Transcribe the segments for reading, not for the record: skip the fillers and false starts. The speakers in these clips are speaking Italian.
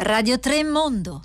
Radio 3 Mondo.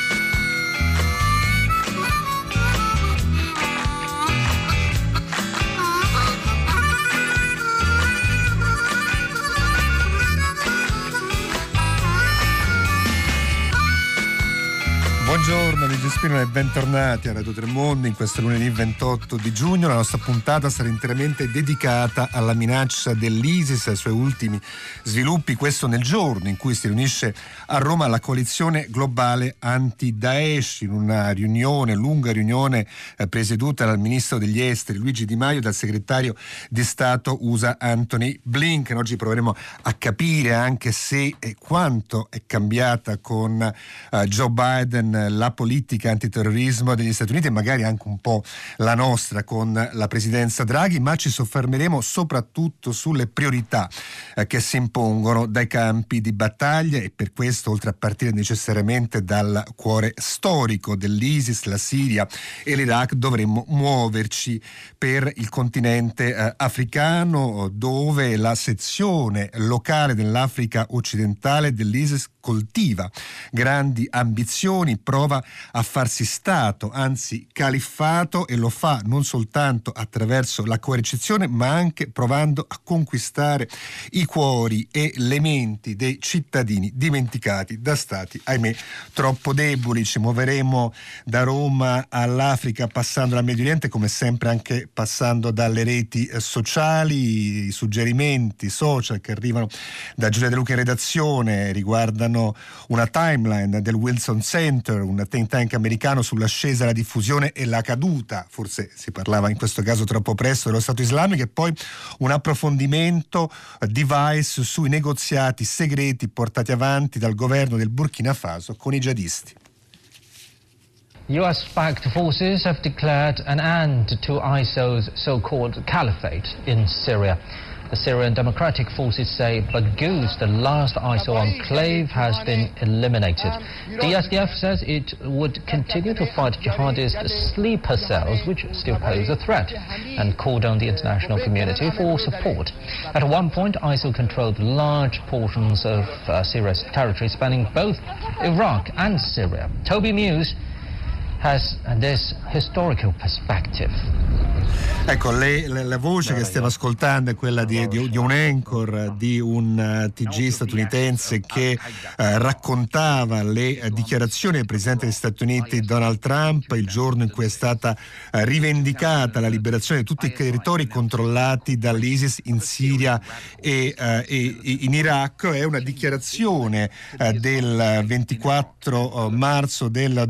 Buongiorno amici Spino e bentornati a Radio Tremondo in questo lunedì 28 di giugno. La nostra puntata sarà interamente dedicata alla minaccia dell'ISIS e ai suoi ultimi sviluppi, questo nel giorno in cui si riunisce a Roma la coalizione globale anti-Daesh in una lunga riunione presieduta dal ministro degli esteri Luigi Di Maio e dal segretario di Stato USA Antony Blinken. Oggi proveremo a capire anche se e quanto è cambiata con Joe Biden la politica antiterrorismo degli Stati Uniti e magari anche un po' la nostra con la presidenza Draghi, ma ci soffermeremo soprattutto sulle priorità che si impongono dai campi di battaglia e per questo, oltre a partire necessariamente dal cuore storico dell'ISIS, la Siria e l'Iraq, dovremmo muoverci per il continente africano, dove la sezione locale dell'Africa occidentale dell'ISIS coltiva grandi ambizioni, prova a farsi Stato, anzi califfato, e lo fa non soltanto attraverso la coercizione ma anche provando a conquistare i cuori e le menti dei cittadini dimenticati da stati, ahimè, troppo deboli. Ci muoveremo da Roma all'Africa passando dal Medio Oriente, come sempre anche passando dalle reti sociali. I suggerimenti social che arrivano da Giulia De Luca in redazione riguardano una timeline del Wilson Center, un think tank americano sull'ascesa, la diffusione e la caduta, forse si parlava in questo caso troppo presto, dello Stato islamico, e poi un approfondimento di Vice sui negoziati segreti portati avanti dal governo del Burkina Faso con i jihadisti. US-backed forces have declared an end to ISIL's so-called caliphate in Syria. The Syrian Democratic Forces say Baghouz, the last ISIL enclave, has been eliminated. The SDF says it would continue to fight jihadist sleeper cells, which still pose a threat, and called on the international community for support. At one point, ISIL controlled large portions of Syria's territory, spanning both Iraq and Syria. Toby Muse has this historical perspective. Ecco, la voce che stiamo ascoltando è quella di un anchor di un TG statunitense che raccontava le dichiarazioni del presidente degli Stati Uniti Donald Trump il giorno in cui è stata rivendicata la liberazione di tutti i territori controllati dall'ISIS in Siria e in Iraq. È una dichiarazione del 24 marzo del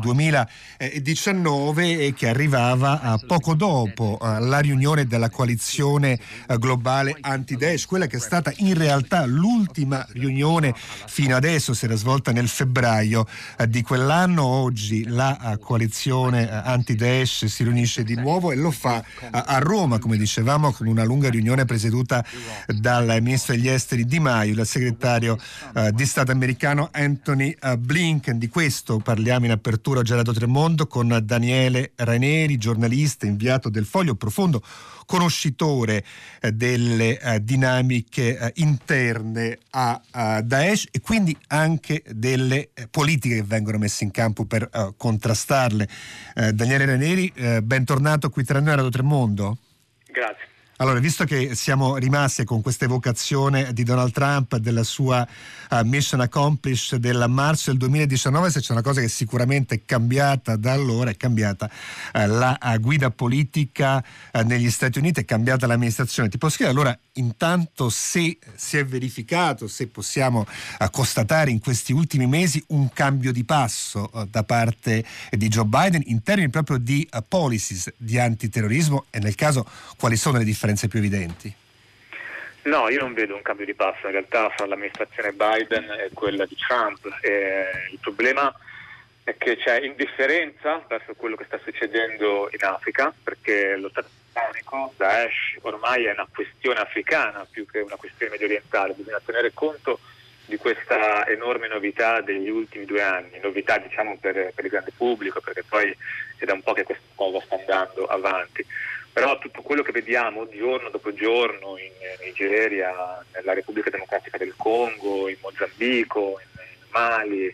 2019 e che arrivava poco dopo la riunione della coalizione globale anti-Daesh, quella che è stata in realtà l'ultima riunione fino adesso, si era svolta nel febbraio di quell'anno. Oggi la coalizione anti-Daesh si riunisce di nuovo e lo fa a Roma, come dicevamo, con una lunga riunione presieduta dal ministro degli esteri Di Maio, dal segretario di Stato americano Antony Blinken. Di questo parliamo in apertura oggi a Radio Tremondo con Daniele Raineri, giornalista, inviato del Foglio, profondo conoscitore delle dinamiche interne a Daesh e quindi anche delle politiche che vengono messe in campo per contrastarle. Daniele Raineri, bentornato qui tra noi a Radio Tremondo. Grazie. Allora, visto che siamo rimasti con questa evocazione di Donald Trump della sua mission accomplished del marzo del 2019, se c'è una cosa che sicuramente è cambiata da allora, è cambiata la guida politica negli Stati Uniti, è cambiata l'amministrazione. Ti posso chiedere allora intanto se si è verificato, se possiamo constatare in questi ultimi mesi un cambio di passo da parte di Joe Biden in termini proprio di policies di antiterrorismo e nel caso quali sono le differenze più evidenti? No, io non vedo un cambio di passo in realtà fra l'amministrazione Biden e quella di Trump. Il problema è che c'è indifferenza verso quello che sta succedendo in Africa, perché lo Stato islamico, Daesh, ormai è una questione africana più che una questione medio orientale. Bisogna tenere conto di questa enorme novità degli ultimi 2 anni, novità diciamo per il grande pubblico, perché poi è da un po' che questa cosa sta andando avanti. Però tutto quello che vediamo giorno dopo giorno in Nigeria, nella Repubblica Democratica del Congo, in Mozambico, in Mali,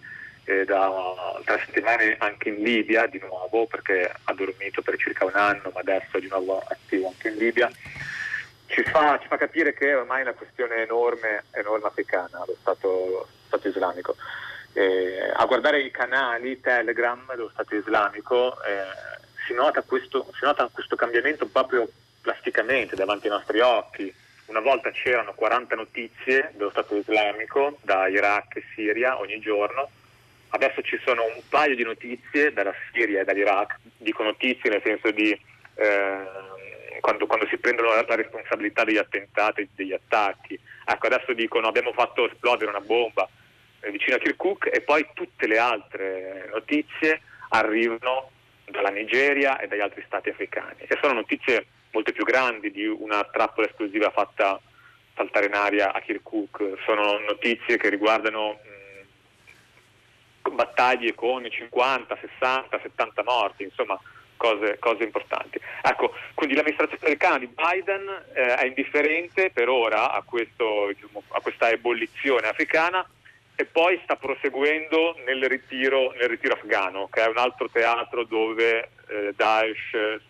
da 3 settimane anche in Libia di nuovo, perché ha dormito per circa un anno, ma adesso è di nuovo attivo anche in Libia. Ci fa capire che ormai è una questione enorme africana, lo Stato islamico. A guardare i canali Telegram dello Stato islamico si nota questo cambiamento proprio plasticamente davanti ai nostri occhi. Una volta c'erano 40 notizie dello Stato islamico da Iraq e Siria ogni giorno, adesso ci sono un paio di notizie dalla Siria e dall'Iraq. Dico notizie nel senso di quando si prendono la responsabilità degli attentati, degli attacchi. Ecco, adesso dicono abbiamo fatto esplodere una bomba vicino a Kirkuk, e poi tutte le altre notizie arrivano dalla Nigeria e dagli altri stati africani, e sono notizie molto più grandi di una trappola esplosiva fatta saltare in aria a Kirkuk. Sono notizie che riguardano battaglie con 50, 60, 70 morti, insomma cose importanti. Ecco, quindi l'amministrazione americana di Biden è indifferente per ora a questa ebollizione africana, e poi sta proseguendo nel ritiro afghano, che è un altro teatro dove Daesh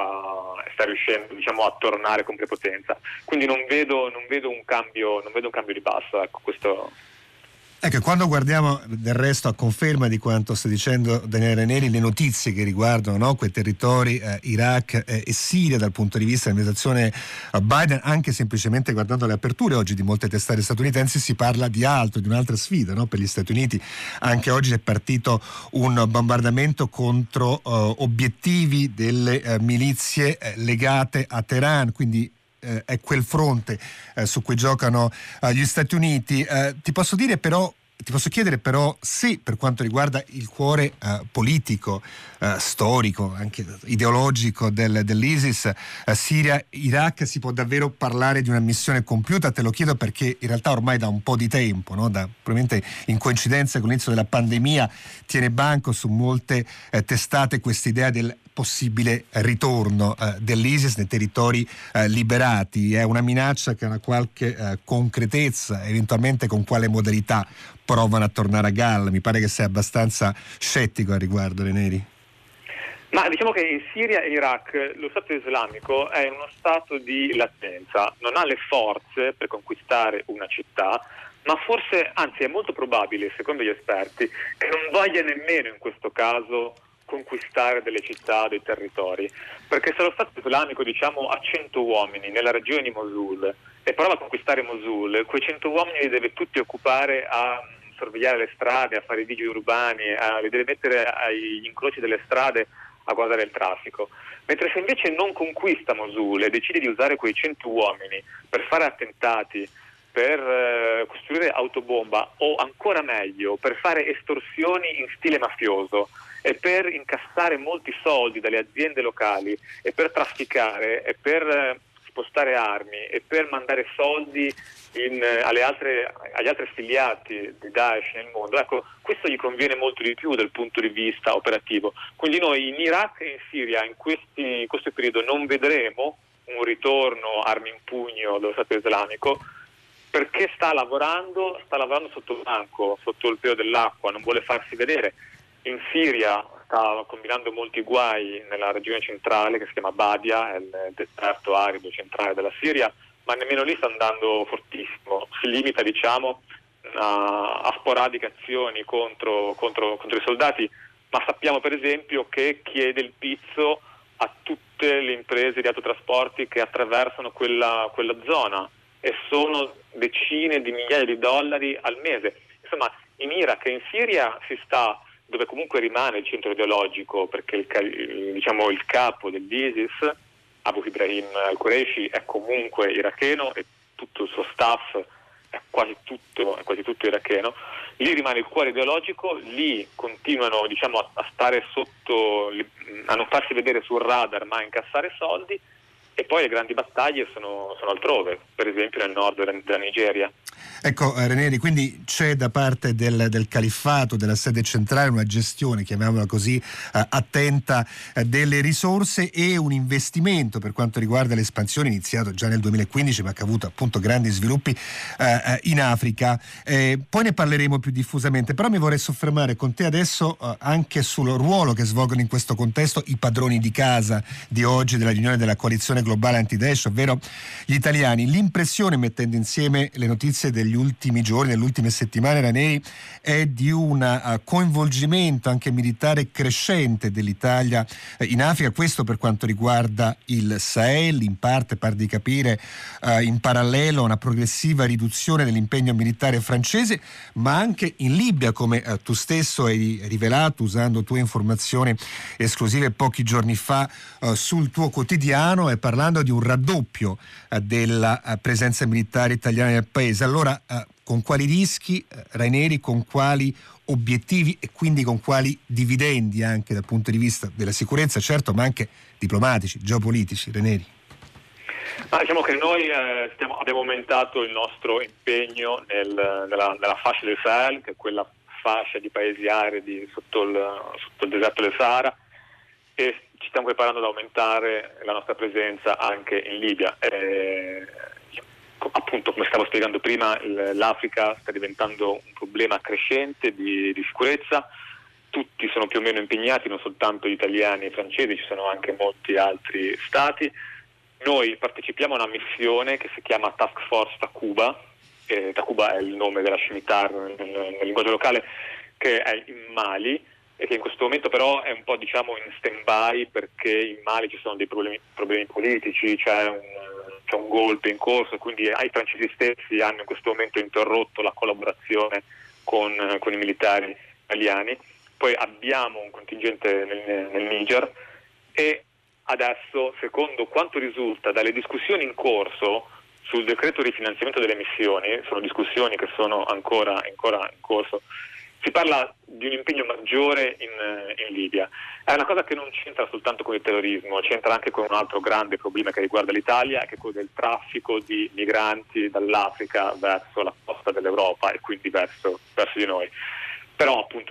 sta riuscendo, diciamo, a tornare con prepotenza. Quindi non vedo un cambio di passo, ecco, questo. Ecco, quando guardiamo del resto, a conferma di quanto sta dicendo Daniele Neri, le notizie che riguardano, no, quei territori Iraq e Siria dal punto di vista dell'amministrazione Biden, anche semplicemente guardando le aperture oggi di molte testate statunitensi, si parla di altro, di un'altra sfida, no, per gli Stati Uniti. Anche oggi è partito un bombardamento contro obiettivi delle milizie legate a Teheran, quindi è quel fronte su cui giocano gli Stati Uniti. Ti posso chiedere però se, per quanto riguarda il cuore politico, storico, anche ideologico dell'ISIS, Siria, Iraq, si può davvero parlare di una missione compiuta? Te lo chiedo perché in realtà ormai da un po' di tempo, no? Probabilmente in coincidenza con l'inizio della pandemia, tiene banco su molte testate questa idea del possibile ritorno dell'ISIS nei territori liberati. È una minaccia che ha una qualche concretezza, eventualmente con quale modalità provano a tornare a galla? Mi pare che sei abbastanza scettico al riguardo, Neri. Ma diciamo che in Siria e Iraq lo Stato islamico è in uno stato di latenza, non ha le forze per conquistare una città, ma forse, anzi è molto probabile, secondo gli esperti, che non voglia nemmeno in questo caso conquistare delle città, dei territori, perché se lo Stato islamico, diciamo, ha 100 uomini nella regione di Mosul e prova a conquistare Mosul, quei 100 uomini li deve tutti occupare a sorvegliare le strade, a fare i vigili urbani, li deve mettere agli incroci delle strade a guardare il traffico. Mentre se invece non conquista Mosul e decide di usare quei 100 uomini per fare attentati, per costruire autobomba, o ancora meglio per fare estorsioni in stile mafioso e per incassare molti soldi dalle aziende locali e per trafficare e per spostare armi e per mandare soldi agli altri affiliati di Daesh nel mondo, ecco, questo gli conviene molto di più dal punto di vista operativo. Quindi noi in Iraq e in Siria in questo periodo non vedremo un ritorno armi in pugno dello Stato islamico, perché sta lavorando sotto banco, sotto il pelo dell'acqua, non vuole farsi vedere. In Siria sta combinando molti guai nella regione centrale, che si chiama Badia, è il deserto arido centrale della Siria, ma nemmeno lì sta andando fortissimo. Si limita, diciamo, a sporadiche azioni contro i soldati, ma sappiamo per esempio che chiede il pizzo a tutte le imprese di autotrasporti che attraversano quella zona, e sono decine di migliaia di dollari al mese. Insomma, in Iraq e in Siria si sta, dove comunque rimane il centro ideologico, perché il capo dell'ISIS, Abu Ibrahim al-Qurayshi, è comunque iracheno e tutto il suo staff è quasi tutto iracheno. Lì rimane il cuore ideologico, lì continuano, diciamo, a stare sotto, a non farsi vedere sul radar ma a incassare soldi. e poi le grandi battaglie sono altrove, per esempio nel nord della Nigeria. Ecco, Ranieri, quindi c'è da parte del califfato, della sede centrale, una gestione, chiamiamola così, attenta delle risorse e un investimento per quanto riguarda l'espansione iniziato già nel 2015 ma che ha avuto appunto grandi sviluppi in Africa. Poi ne parleremo più diffusamente, però mi vorrei soffermare con te adesso anche sul ruolo che svolgono in questo contesto i padroni di casa di oggi della riunione della coalizione globale anti-Daesh, ovvero gli italiani. L'impressione, mettendo insieme le notizie degli ultimi giorni, delle ultime settimane, Ranieri, è di un coinvolgimento anche militare crescente dell'Italia in Africa, questo per quanto riguarda il Sahel, in parte par di capire in parallelo a una progressiva riduzione dell'impegno militare francese, ma anche in Libia, come tu stesso hai rivelato usando tue informazioni esclusive pochi giorni fa sul tuo quotidiano, e parlando di un raddoppio della presenza militare italiana nel paese. Allora, con quali rischi, Ranieri, con quali obiettivi e quindi con quali dividendi anche dal punto di vista della sicurezza, certo, ma anche diplomatici, geopolitici, Ranieri? Diciamo che noi abbiamo aumentato il nostro impegno nella fascia del Sahel, che è quella fascia di paesi aridi sotto il deserto del Sahara, e ci stiamo preparando ad aumentare la nostra presenza anche in Libia. Appunto, come stavo spiegando prima, l'Africa sta diventando un problema crescente di sicurezza. Tutti sono più o meno impegnati, non soltanto gli italiani e i francesi, ci sono anche molti altri stati. Noi partecipiamo a una missione che si chiama Task Force Takuba. Takuba è il nome della scimitar nel linguaggio locale, che è in Mali e che in questo momento però è un po' in stand-by, perché in Mali ci sono dei problemi politici, c'è un golpe in corso, quindi i francesi stessi hanno in questo momento interrotto la collaborazione con i militari italiani. Poi abbiamo un contingente nel Niger, e adesso, secondo quanto risulta dalle discussioni in corso sul decreto rifinanziamento delle missioni, sono discussioni che sono ancora in corso, si parla di un impegno maggiore in Libia. È una cosa che non c'entra soltanto con il terrorismo, c'entra anche con un altro grande problema che riguarda l'Italia, che è quello del traffico di migranti dall'Africa verso la costa dell'Europa e quindi verso di noi. Però appunto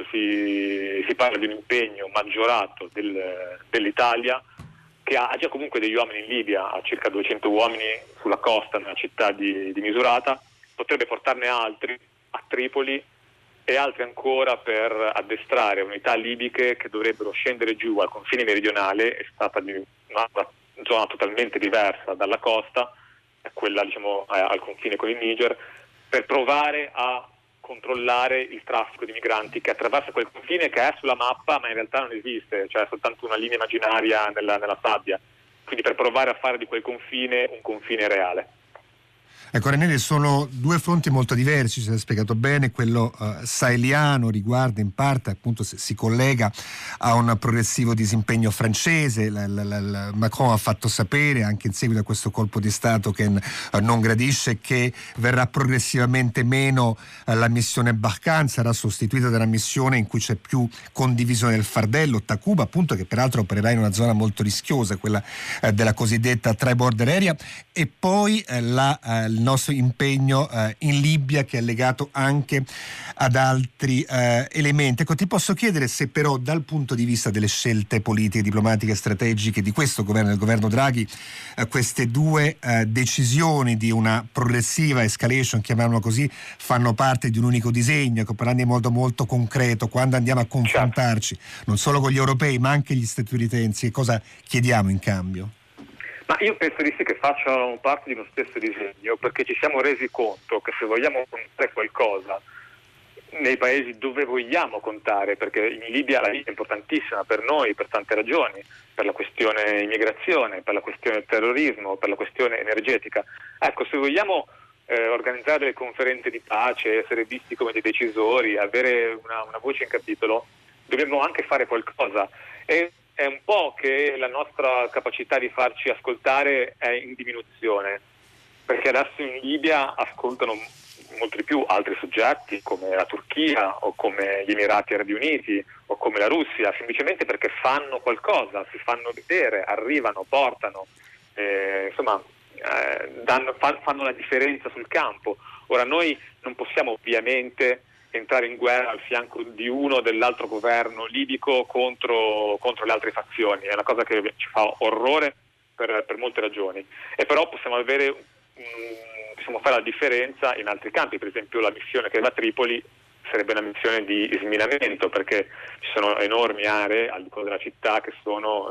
si parla di un impegno maggiorato dell'Italia, che ha già comunque degli uomini in Libia, ha circa 200 uomini sulla costa nella città di Misurata, potrebbe portarne altri a Tripoli e altri ancora per addestrare unità libiche che dovrebbero scendere giù al confine meridionale. È stata di una zona totalmente diversa dalla costa, è quella al confine con il Niger, per provare a controllare il traffico di migranti che attraversa quel confine, che è sulla mappa ma in realtà non esiste, cioè è soltanto una linea immaginaria nella sabbia, quindi per provare a fare di quel confine un confine reale. Ecco, Ranieri, sono due fronti molto diversi, ci hai spiegato bene. Quello saheliano riguarda in parte, appunto, si collega a un progressivo disimpegno francese. Macron ha fatto sapere, anche in seguito a questo colpo di Stato che non gradisce, che verrà progressivamente meno la missione Barkhane, sarà sostituita da una missione in cui c'è più condivisione del fardello, Takuba, appunto, che peraltro opererà in una zona molto rischiosa, quella della cosiddetta tri-border area, e poi il nostro impegno in Libia, che è legato anche ad altri elementi. Ecco, ti posso chiedere se però dal punto di vista delle scelte politiche, diplomatiche e strategiche di questo governo, del governo Draghi, queste due decisioni di una progressiva escalation, chiamiamola così, fanno parte di un unico disegno, ecco, parlando in modo molto concreto, quando andiamo a confrontarci non solo con gli europei ma anche gli statunitensi, cosa chiediamo in cambio? Ma io penso di sì, che facciano parte di uno stesso disegno, perché ci siamo resi conto che se vogliamo contare qualcosa nei paesi dove vogliamo contare, perché in Libia la Libia è importantissima per noi per tante ragioni, per la questione immigrazione, per la questione terrorismo, per la questione energetica. Ecco, se vogliamo organizzare delle conferenze di pace, essere visti come dei decisori, avere una voce in capitolo, dobbiamo anche fare qualcosa. E è un po' che la nostra capacità di farci ascoltare è in diminuzione, perché adesso in Libia ascoltano molto di più altri soggetti come la Turchia o come gli Emirati Arabi Uniti o come la Russia, semplicemente perché fanno qualcosa, si fanno vedere, arrivano, portano, fanno la differenza sul campo. Ora noi non possiamo ovviamente entrare in guerra al fianco di uno o dell'altro governo libico contro le altre fazioni, è una cosa che ci fa orrore per molte ragioni, e però possiamo fare la differenza in altri campi. Per esempio la missione che va a Tripoli sarebbe una missione di sminamento, perché ci sono enormi aree al di fuori della città che sono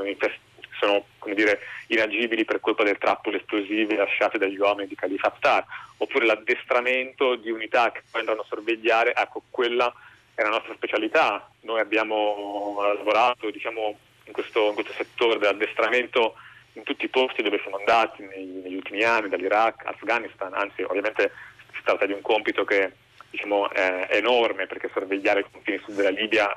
inagibili per colpa delle trappole esplosive lasciate dagli uomini di Khalifa Haftar, oppure l'addestramento di unità che poi andranno a sorvegliare. Ecco, quella è la nostra specialità. Noi abbiamo lavorato in questo settore dell'addestramento in tutti i posti dove siamo andati negli ultimi anni, dall'Iraq, Afghanistan. Anzi, ovviamente si tratta di un compito che è enorme, perché sorvegliare i confini sud della Libia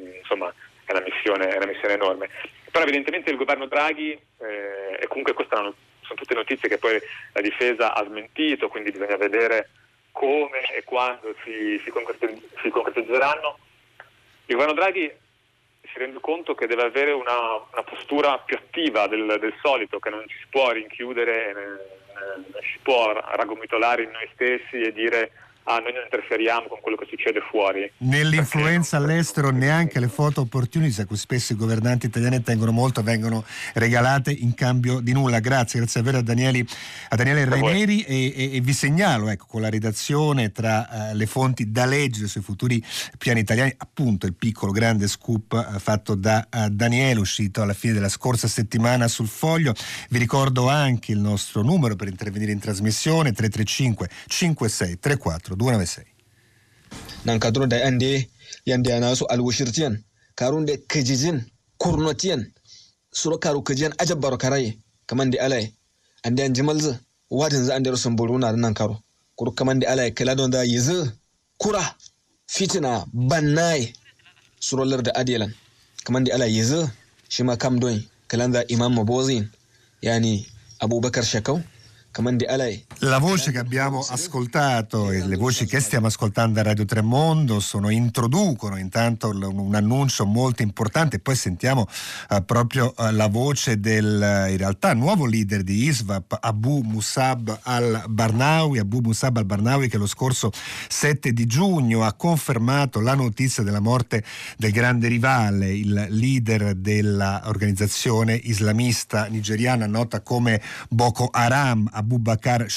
è una missione enorme. Però evidentemente il governo Draghi, e comunque queste sono tutte notizie che poi la difesa ha smentito, quindi bisogna vedere come e quando si concretizzeranno. Il governo Draghi si rende conto che deve avere una postura più attiva del solito, che non ci si può rinchiudere, non ci si può raggomitolare in noi stessi e dire noi non interferiamo con quello che succede fuori. Nell'influenza all'estero neanche le photo opportunity, a cui spesso i governanti italiani tengono molto, vengono regalate in cambio di nulla. Grazie davvero a Daniele Raineri, e vi segnalo, con la redazione tra le fonti da leggere sui futuri piani italiani, appunto il piccolo grande scoop fatto da Daniele, uscito alla fine della scorsa settimana sul Foglio. Vi ricordo anche il nostro numero per intervenire in trasmissione: 335 56 34 296. Nan kadro da yande yana su alwushirtiyan karun da kajijin kurnotiyan suro karu kajiyan ajabbar karaye kaman da alai ande an jimalzu wadin za ande rusun buruna nan karo kuru kaman da alai kala don da yizu kura fitina bannai surolar da adilan kaman da alai yizu shi ma kam don kalan za imam mabozin yani Abubakar Shekau. La voce che abbiamo ascoltato e le voci che stiamo ascoltando a Radio Tremondo introducono intanto un annuncio molto importante. Poi sentiamo proprio la voce del, in realtà, nuovo leader di ISWAP, Abu Musab al-Barnawi, che lo scorso 7 di giugno ha confermato la notizia della morte del grande rivale, il leader dell'organizzazione islamista nigeriana nota come Boko Haram, Abubakar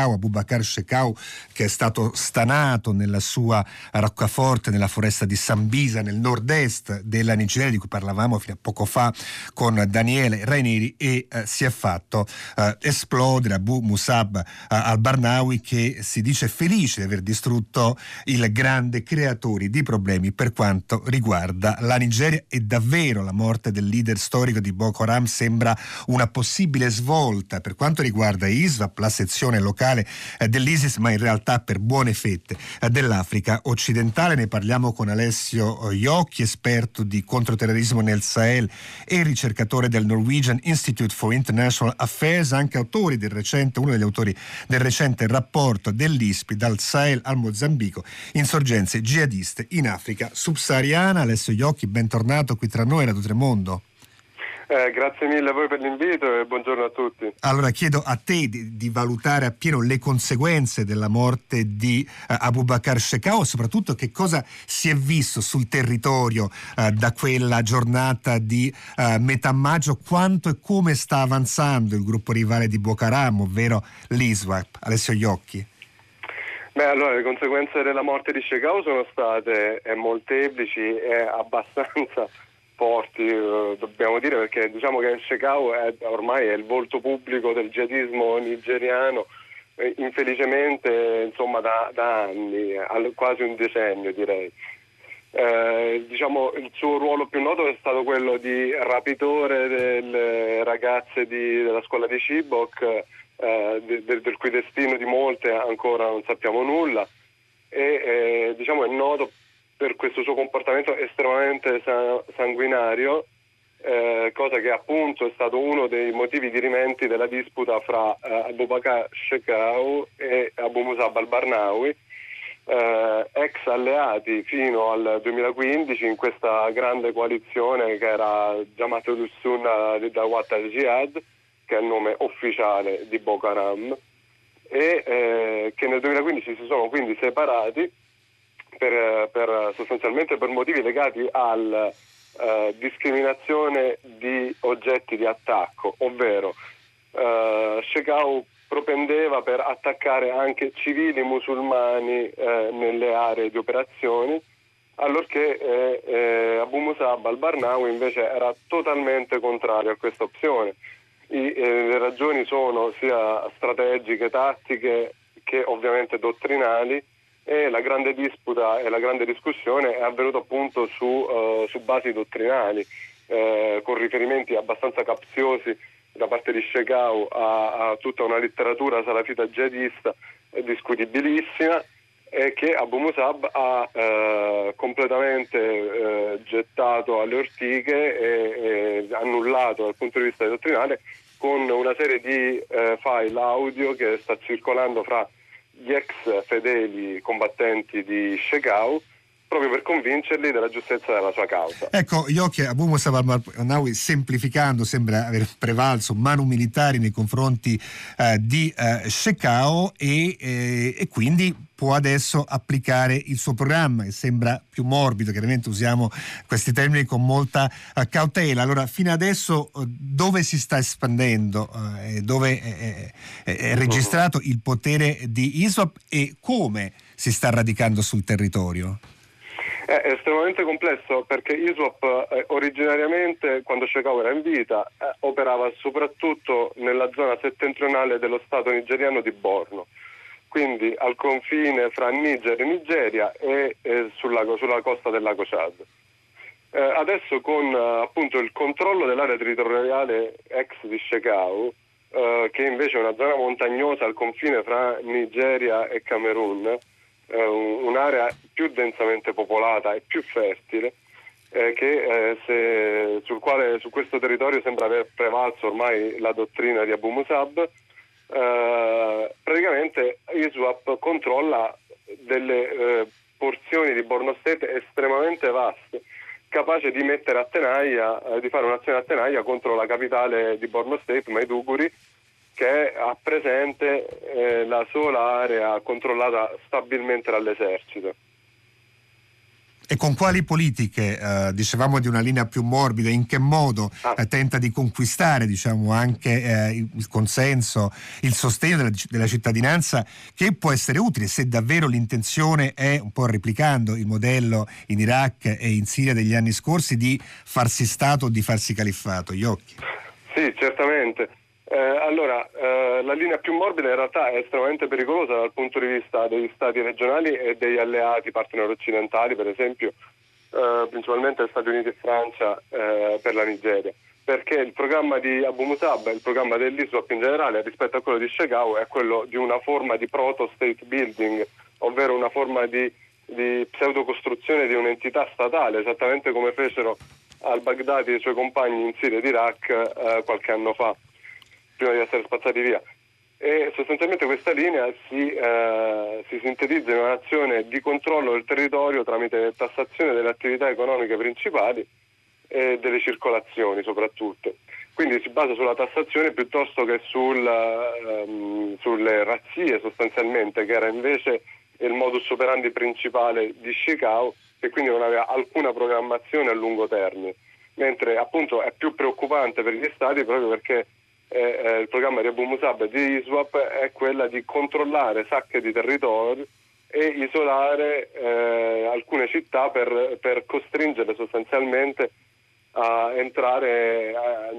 Shekau, che è stato stanato nella sua roccaforte nella foresta di Sambisa nel nord-est della Nigeria, di cui parlavamo fino a poco fa con Daniele Raineri, e si è fatto esplodere. Abu Musab al-Barnawi, che si dice felice di aver distrutto il grande creatore di problemi per quanto riguarda la Nigeria, e davvero la morte del leader storico di Boko Haram sembra una possibile svolta per quanto riguarda ISWAP, la sezione locale dell'ISIS, ma in realtà per buone fette dell'Africa occidentale. Ne parliamo con Alessio Iocchi, esperto di controterrorismo nel Sahel e ricercatore del Norwegian Institute for International Affairs, anche uno degli autori del recente rapporto dell'ISPI dal Sahel al Mozambico, insorgenze jihadiste in Africa subsahariana. Alessio Iocchi, bentornato qui tra noi a Radio Tremondo. Grazie mille a voi per l'invito e buongiorno a tutti. Allora chiedo a te di valutare appieno le conseguenze della morte di Abubakar Shekau, soprattutto che cosa si è visto sul territorio da quella giornata di metà maggio, quanto e come sta avanzando il gruppo rivale di Boko Haram, ovvero l'ISWAP. Alessio Iocchi. Allora, le conseguenze della morte di Shekau sono state molteplici e abbastanza forti, dobbiamo dire, perché diciamo che Shekau ormai è il volto pubblico del jihadismo nigeriano, infelicemente da anni, quasi un decennio direi. Il suo ruolo più noto è stato quello di rapitore delle ragazze della scuola di Chibok, del cui destino di molte ancora non sappiamo nulla, e è noto per questo suo comportamento estremamente sanguinario, cosa che appunto è stato uno dei motivi dirimenti della disputa fra Abubakar Shekau e Abu Musab al-Barnawi, ex alleati fino al 2015 in questa grande coalizione che era Jamaat al-Sunnah Dawat al-Jihad, che che è il nome ufficiale di Boko Haram, e che nel 2015 si sono quindi separati sostanzialmente per motivi legati alla discriminazione di oggetti di attacco, ovvero Shekau propendeva per attaccare anche civili musulmani nelle aree di operazioni, allorché Abu Musab al-Barnawi invece era totalmente contrario a questa opzione. Le ragioni sono sia strategiche, tattiche, che ovviamente dottrinali, e la grande disputa e la grande discussione è avvenuta appunto su basi dottrinali, con riferimenti abbastanza capziosi da parte di Shekau a tutta una letteratura salafita jihadista discutibilissima, e che Abu Musab ha completamente gettato alle ortiche e annullato dal punto di vista dottrinale, con una serie di file audio che sta circolando fra gli ex fedeli combattenti di Shekau, proprio per convincerli della giustezza della sua causa. Ecco, Abu Musab al-Barnawi, semplificando, sembra aver prevalso manu militari nei confronti di Shekau e quindi può adesso applicare il suo programma, che sembra più morbido. Chiaramente usiamo questi termini con molta cautela. Allora, fino adesso dove si sta espandendo, dove è registrato il potere di ISWAP e come si sta radicando sul territorio? È estremamente complesso, perché ISWAP originariamente, quando Shekau era in vita, operava soprattutto nella zona settentrionale dello stato nigeriano di Borno, quindi al confine fra Niger e Nigeria e sulla costa del lago Chad. Adesso con appunto il controllo dell'area territoriale ex di Shekau, che invece è una zona montagnosa al confine fra Nigeria e Camerun, un'area più densamente popolata e più fertile, su questo territorio sembra aver prevalso ormai la dottrina di Abu Musab. Praticamente ISWAP controlla delle porzioni di Borno State estremamente vaste, capace di mettere a tenaglia, di fare un'azione a tenaglia contro la capitale di Borno State, Maiduguri, che ha presente la sola area controllata stabilmente dall'esercito. E con quali politiche, dicevamo di una linea più morbida, in che modo tenta di conquistare, diciamo, anche il consenso, il sostegno della cittadinanza, che può essere utile se davvero l'intenzione è, un po' replicando il modello in Iraq e in Siria degli anni scorsi, di farsi Stato o di farsi califfato? Iocchi. Sì, certamente. Allora, la linea più morbida in realtà è estremamente pericolosa dal punto di vista degli stati regionali e degli alleati partner occidentali, per esempio principalmente Stati Uniti e Francia per la Nigeria, perché il programma di Abu Musab, il programma dell'ISWAP in generale rispetto a quello di Shekau, è quello di una forma di proto-state building, ovvero una forma di pseudocostruzione di un'entità statale, esattamente come fecero al-Baghdadi e i suoi compagni in Siria ed Iraq qualche anno fa, prima di essere spazzati via. E sostanzialmente questa linea si sintetizza in un'azione di controllo del territorio tramite tassazione delle attività economiche principali e delle circolazioni soprattutto. Quindi si basa sulla tassazione piuttosto che sulle razzie, sostanzialmente, che era invece il modus operandi principale di Shekau, che quindi non aveva alcuna programmazione a lungo termine, mentre appunto è più preoccupante per gli stati proprio perché il programma di Abu Musab e di ISWAP è quella di controllare sacche di territorio e isolare alcune città per costringerle sostanzialmente a entrare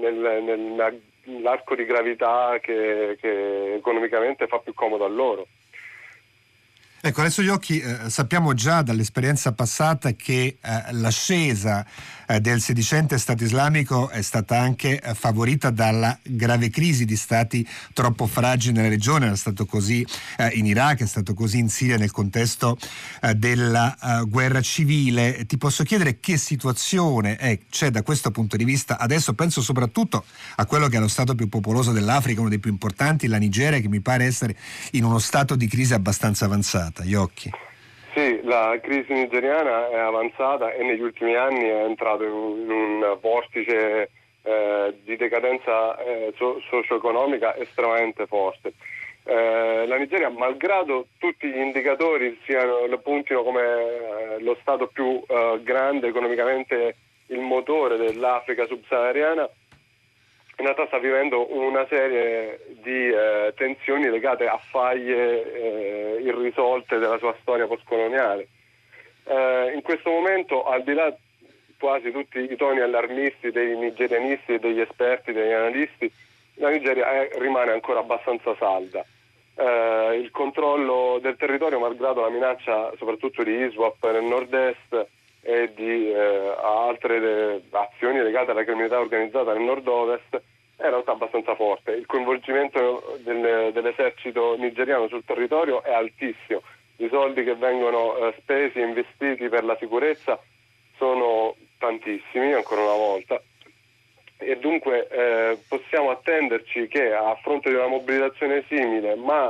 nell'arco di gravità che economicamente fa più comodo a loro. Ecco, adesso Iocchi, sappiamo già dall'esperienza passata che l'ascesa del sedicente Stato islamico è stata anche favorita dalla grave crisi di stati troppo fragili nella regione. Era stato così in Iraq, è stato così in Siria nel contesto della guerra civile. Ti posso chiedere che situazione c'è da questo punto di vista adesso? Penso soprattutto a quello che è lo stato più popoloso dell'Africa, uno dei più importanti, la Nigeria, che mi pare essere in uno stato di crisi abbastanza avanzata. Iocchi. Sì, la crisi nigeriana è avanzata e negli ultimi anni è entrato in un vortice di decadenza socio-economica estremamente forte. La Nigeria, malgrado tutti gli indicatori lo puntino come lo stato più grande economicamente, il motore dell'Africa subsahariana, in realtà sta vivendo una serie di tensioni legate a faglie irrisolte della sua storia postcoloniale. In questo momento, al di là quasi tutti i toni allarmisti dei nigerianisti e degli esperti, degli analisti, la Nigeria rimane ancora abbastanza salda. Il controllo del territorio, malgrado la minaccia soprattutto di ISWAP nel nord-est e di altre azioni legate alla criminalità organizzata nel nord-ovest, è in realtà abbastanza forte. Il coinvolgimento dell'esercito nigeriano sul territorio è altissimo. I soldi che vengono spesi e investiti per la sicurezza sono tantissimi, ancora una volta, e dunque possiamo attenderci che, a fronte di una mobilitazione simile, ma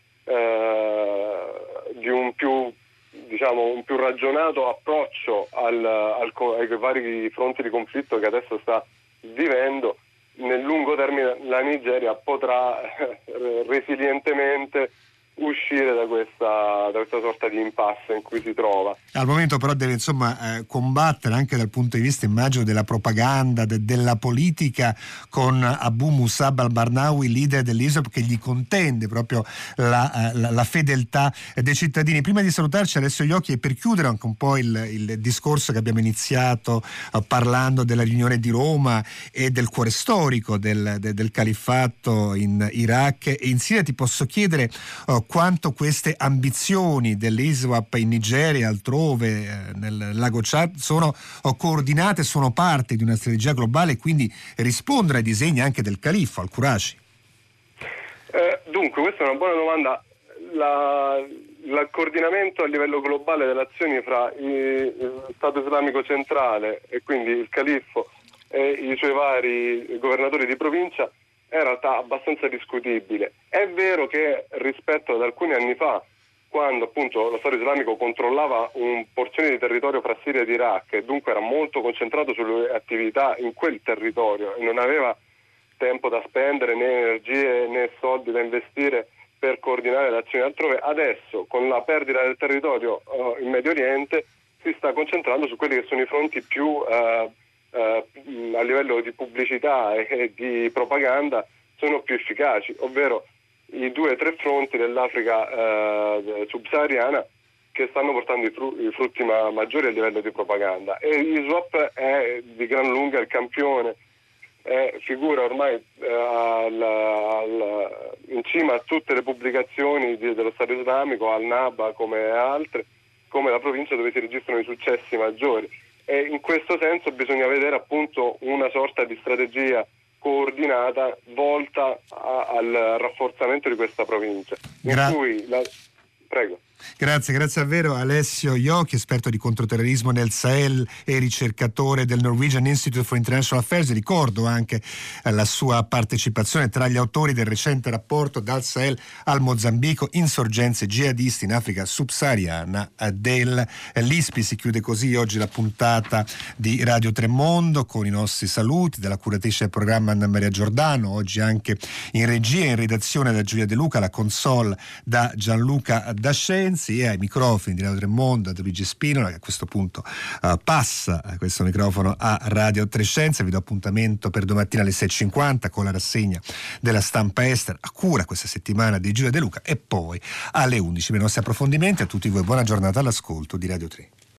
di un più ragionato approccio ai vari fronti di conflitto che adesso sta vivendo, nel lungo termine la Nigeria potrà resilientemente uscire da questa sorta di impasse in cui si trova. Al momento però deve combattere anche dal punto di vista, immagino, della propaganda, della politica, con Abu Musab al-Barnawi, leader dell'ISWAP, che gli contende proprio la fedeltà dei cittadini. Prima di salutarci, Alessio Iocchi, e per chiudere anche un po' il discorso che abbiamo iniziato parlando della riunione di Roma e del cuore storico del califfato in Iraq e in Siria, ti posso chiedere quanto queste ambizioni dell'ISWAP in Nigeria, altrove, nel lago Chad, sono coordinate, sono parte di una strategia globale e quindi rispondono ai disegni anche del califfo al-Qurashi? Dunque, questa è una buona domanda. Il coordinamento a livello globale delle azioni fra lo Stato islamico centrale e quindi il califfo e i suoi vari governatori di provincia è in realtà abbastanza discutibile. È vero che rispetto ad alcuni anni fa, quando appunto lo Stato islamico controllava un porzione di territorio fra Siria ed Iraq e dunque era molto concentrato sulle attività in quel territorio e non aveva tempo da spendere, né energie né soldi da investire per coordinare le azioni altrove, adesso con la perdita del territorio in Medio Oriente si sta concentrando su quelli che sono i fronti più a livello di pubblicità e di propaganda sono più efficaci, ovvero i 2 o 3 fronti dell'Africa subsahariana che stanno portando i frutti maggiori a livello di propaganda, e ISWAP è di gran lunga il campione, figura ormai in cima a tutte le pubblicazioni dello Stato islamico, al-Naba come altre, come la provincia dove si registrano i successi maggiori. E in questo senso bisogna vedere appunto una sorta di strategia coordinata volta al rafforzamento di questa provincia. Prego. Grazie davvero Alessio Iocchi, esperto di controterrorismo nel Sahel e ricercatore del Norwegian Institute for International Affairs. Ricordo anche la sua partecipazione tra gli autori del recente rapporto Dal Sahel al Mozambico, insorgenze jihadisti in Africa subsahariana dell'ISPI. Si chiude così oggi la puntata di Radio Tremondo con i nostri saluti della curatrice del programma Anna Maria Giordano, oggi anche in regia e in redazione da Giulia De Luca, la console da Gianluca Dascenzi, e ai microfoni di Radio Tremondo da Luigi Spinola, che a questo punto passa questo microfono a Radio Trescenza. Vi do appuntamento per domattina alle 6.50 con la rassegna della stampa estera a cura questa settimana di Giulia De Luca, e poi alle 11 per i nostri approfondimenti. A tutti voi buona giornata all'ascolto di Radio 3.